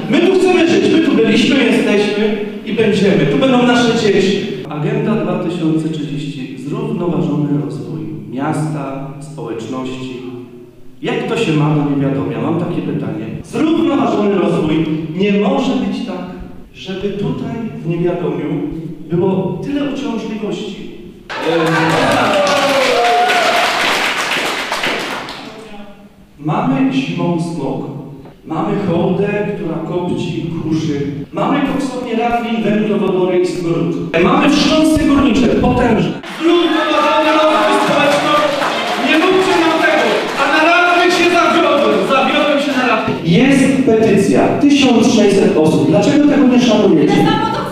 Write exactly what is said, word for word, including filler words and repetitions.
My tu chcemy żyć, my tu byliśmy, jesteśmy i będziemy. Tu będą nasze dzieci. Agenda dwa tysiące trzydzieści. Zrównoważony rozwój miasta, społeczności. Jak to się ma do niewiadomia? Mam takie pytanie. Zrównoważony rozwój nie może być tak, żeby tutaj w Niewiadomiu było tyle uciążliwości. Mamy zimą smog. Mamy hołdę, która kopci, kurzy. Mamy koksownię Radlin, węglowodory i smród. Mamy wstrząsy górnicze, potężne. Zrównoważony rozwój społeczności. Nie mówcie nam tego, a na radnych się zawiodłem. Zawiodłem się na radnych. Jest petycja, tysiąc sześćset osób. Dlaczego tego nie szanujecie?